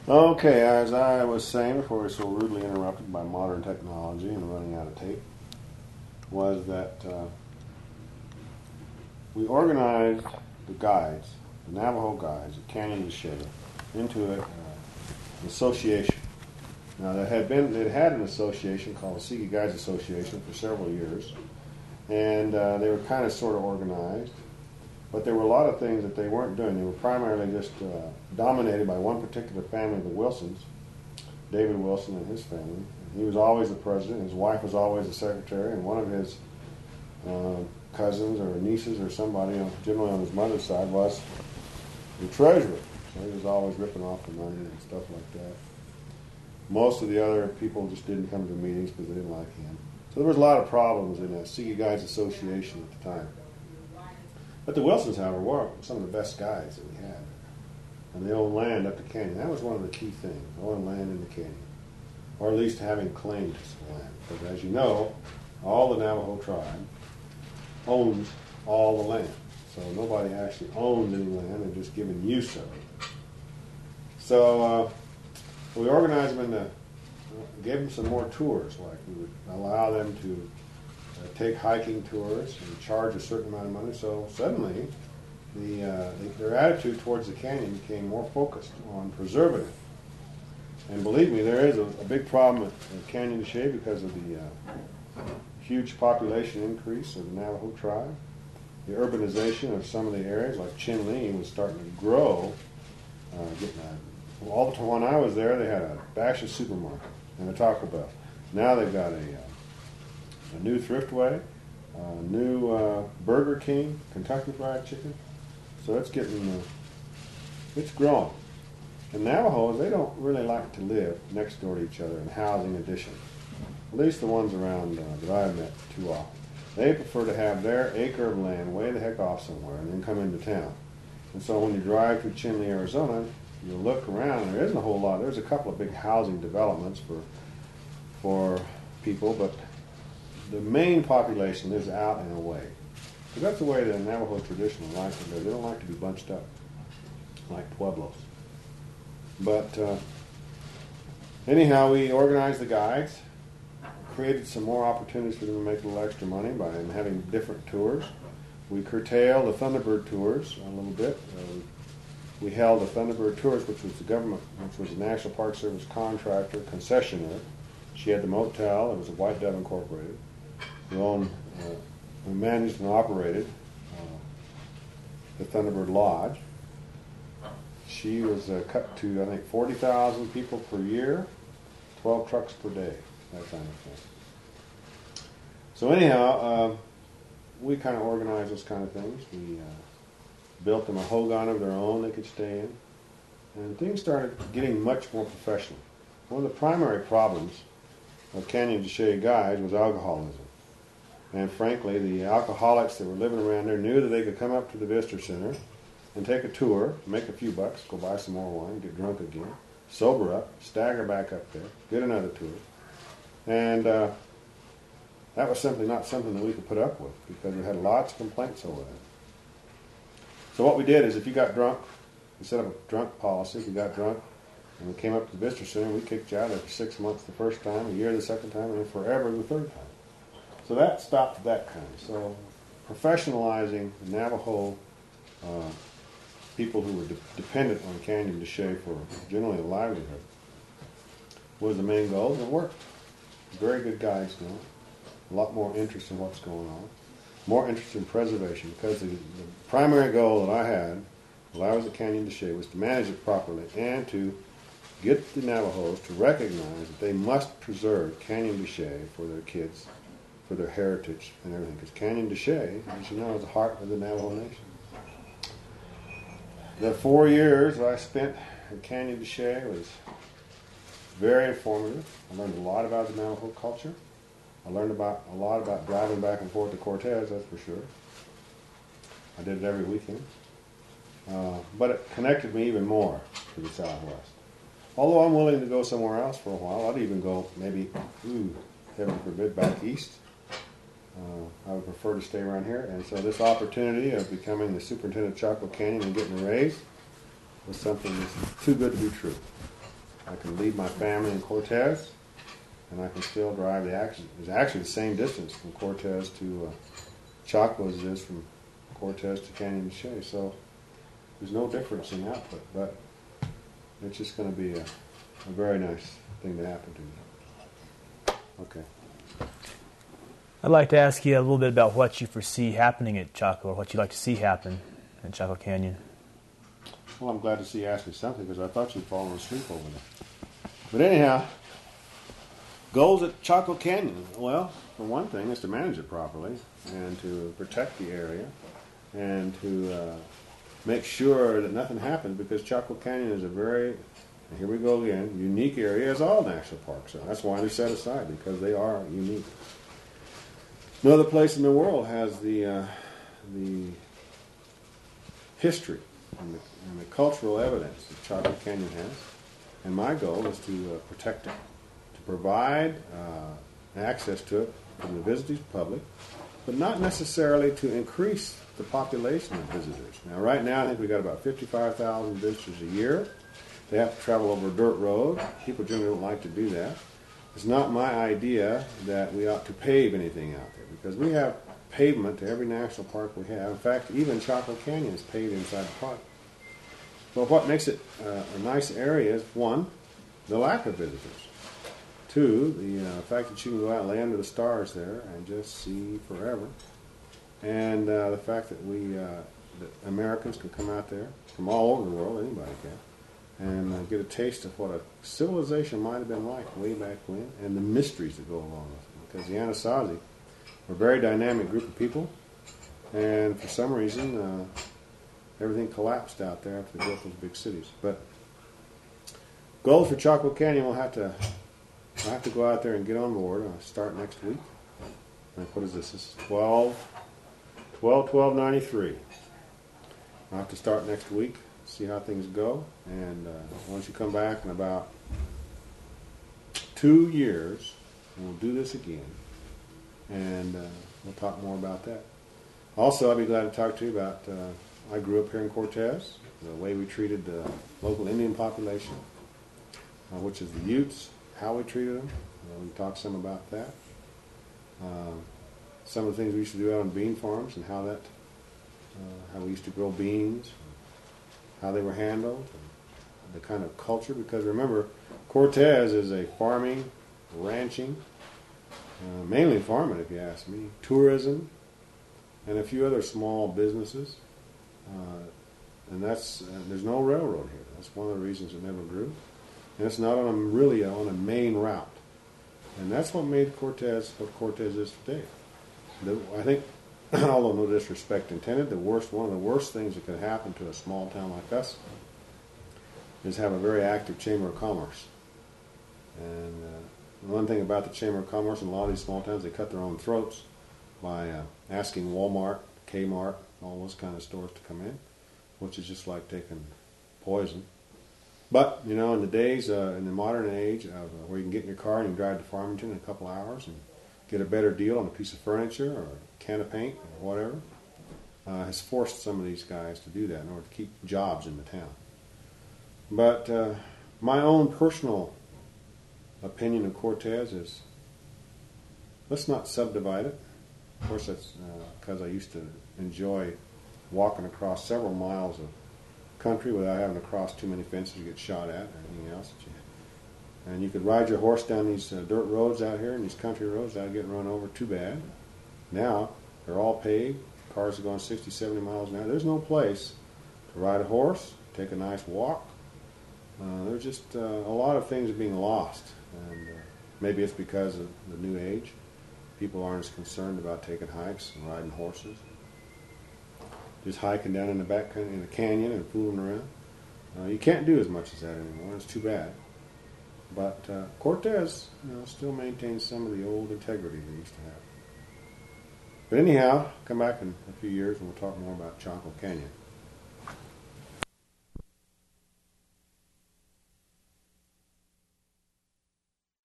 Okay, as I was saying before we were so rudely interrupted by modern technology and running out of tape, was that we organized the guides, the Navajo guides at Canyon de Chelly, into an association. Now, it had an association called the Sigi Guides Association for several years, and they were kind of sort of organized, but there were a lot of things that they weren't doing. They were primarily just dominated by one particular family, the Wilsons, David Wilson and his family. He was always the president. His wife was always the secretary, and one of his cousins or nieces or somebody, generally on his mother's side, was the treasurer. So he was always ripping off the money and stuff like that. Most of the other people just didn't come to the meetings because they didn't like him. So there was a lot of problems in that Sigi Guides Association at the time. But the Wilsons, however, were some of the best guides that we had. And they owned land up the canyon. That was one of the key things, owning land in the canyon. Or at least having claim to some land. Because as you know, all the Navajo tribe owns all the land. So nobody actually owns any land, they're just given use of it. So we organized them into, gave them some more tours, like we would allow them to take hiking tours and charge a certain amount of money. So suddenly, their attitude towards the canyon became more focused on preserving it. And believe me, there is a big problem at Canyon de Chelly because of the huge population increase of the Navajo tribe. The urbanization of some of the areas, like Chinle, was starting to grow. All the time when I was there, they had a Bashas' supermarket and a Taco Bell. Now they've got a new Thriftway, a new Burger King, Kentucky Fried Chicken. So it's it's growing. And Navajos, they don't really like to live next door to each other in housing additions. At least the ones around that I've met too often. They prefer to have their acre of land way the heck off somewhere and then come into town. And so when you drive through Chinle, Arizona, you look around and there isn't a whole lot. There's a couple of big housing developments for people, but the main population lives out and away. So that's the way the Navajo traditionally like to live. They don't like to be bunched up like Pueblos. But anyhow, we organized the guides, created some more opportunities for them to make a little extra money by having different tours. We curtailed the Thunderbird tours a little bit. We held the Thunderbird tours, which was the government, which was the National Park Service contractor, concessionaire. She had the motel. It was a White Dove Incorporated. We managed and operated the Thunderbird Lodge. She was cut to, I think, 40,000 people per year, 12 trucks per day, that kind of thing. So anyhow, we kind of organized those kind of things. We built them a hogan of their own they could stay in. And things started getting much more professional. One of the primary problems of Canyon de Chelly guides was alcoholism. And frankly, the alcoholics that were living around there knew that they could come up to the visitor center and take a tour, make a few bucks, go buy some more wine, get drunk again, sober up, stagger back up there, get another tour. And that was simply not something that we could put up with because we had lots of complaints over that. So what we did is if you got drunk, we set up a drunk policy. If you got drunk and we came up to the visitor center, we kicked you out after 6 months the first time, a year the second time, and then forever the third time. So that stopped that kind. So professionalizing the Navajo people who were dependent on Canyon de Chelly for generally a livelihood was the main goal, and it worked. Very good guides now. A lot more interest in what's going on. More interest in preservation, because the primary goal that I had while I was at Canyon de Chelly was to manage it properly and to get the Navajos to recognize that they must preserve Canyon de Chelly for their kids, for their heritage and everything. Because Canyon de Chelly, as you know, is the heart of the Navajo Nation. The 4 years I spent at Canyon de Chelly was very informative. I learned a lot about the Navajo culture. I learned a lot about driving back and forth to Cortez, that's for sure. I did it every weekend. But it connected me even more to the Southwest. Although I'm willing to go somewhere else for a while, I'd even go maybe, heaven forbid, back east. I would prefer to stay around here. And so this opportunity of becoming the superintendent of Chaco Canyon and getting a raise was something that's too good to be true. I can leave my family in Cortez, and I can still drive it's actually the same distance from Cortez to Chocolate as it is from Cortez to Canyon de Chelly. So there's no difference in output, but it's just going to be a very nice thing to happen to me. Okay. I'd like to ask you a little bit about what you foresee happening at Chaco, or what you'd like to see happen in Chaco Canyon. Well, I'm glad to see you ask me something, because I thought you'd fallen asleep over there. But anyhow, goals at Chaco Canyon. Well, for one thing, is to manage it properly and to protect the area and to make sure that nothing happens, because Chaco Canyon is a very, and here we go again, unique area, as all national parks are. That's why they're set aside, because they are unique. No other place in the world has the history and the cultural evidence that Chaco Canyon has. And my goal is to protect it, to provide access to it from the visiting public, but not necessarily to increase the population of visitors. Now, right now, I think we've got about 55,000 visitors a year. They have to travel over a dirt road. People generally don't like to do that. It's not my idea that we ought to pave anything out there, because we have pavement to every national park we have. In fact, even Chaco Canyon is paved inside the park. But what makes it a nice area is, one, the lack of visitors. Two, the fact that you can go out and lay under the stars there and just see forever. And the fact that that Americans can come out there from all over the world, anybody can, and get a taste of what a civilization might have been like way back when, and the mysteries that go along with it. Because the Anasazi are a very dynamic group of people, and for some reason, everything collapsed out there after they built those big cities. But goals for Chaco Canyon, I'll have to go out there and get on board. I'll start next week. Like, what is this? This is 12/93. I'll have to start next week, see how things go, and once you come back in about 2 years, we'll do this again, and we'll talk more about that. Also, I'd be glad to talk to you about, I grew up here in Cortez, the way we treated the local Indian population, which is the Utes, how we treated them. We talked some about that. Some of the things we used to do out on bean farms, and how we used to grow beans, how they were handled, and the kind of culture. Because remember, Cortez is a farming, ranching, mainly farming if you ask me, tourism, and a few other small businesses. And there's no railroad here. That's one of the reasons it never grew. And it's not really on a main route. And that's what made Cortez what Cortez is today. I think, although no disrespect intended, one of the worst things that could happen to a small town like us is have a very active Chamber of Commerce. And one thing about the Chamber of Commerce in a lot of these small towns, they cut their own throats by asking Walmart, Kmart, all those kind of stores to come in, which is just like taking poison. But, in the days, in the modern age, of where you can get in your car and you can drive to Farmington in a couple hours and get a better deal on a piece of furniture or a can of paint or whatever, has forced some of these guys to do that in order to keep jobs in the town. But my own personal opinion of Cortez is, let's not subdivide it. Of course, that's because I used to enjoy walking across several miles of country without having to cross too many fences you get shot at or anything else. And you could ride your horse down these dirt roads out here and these country roads without getting run over too bad. Now, they're all paved. Cars are going 60, 70 miles an hour. There's no place to ride a horse, take a nice walk. There's just a lot of things are being lost. And maybe it's because of the new age. People aren't as concerned about taking hikes and riding horses. Just hiking down in the back in the canyon and fooling around. You can't do as much as that anymore. It's too bad. But Cortez, still maintains some of the old integrity they used to have. But anyhow, come back in a few years and we'll talk more about Chaco Canyon.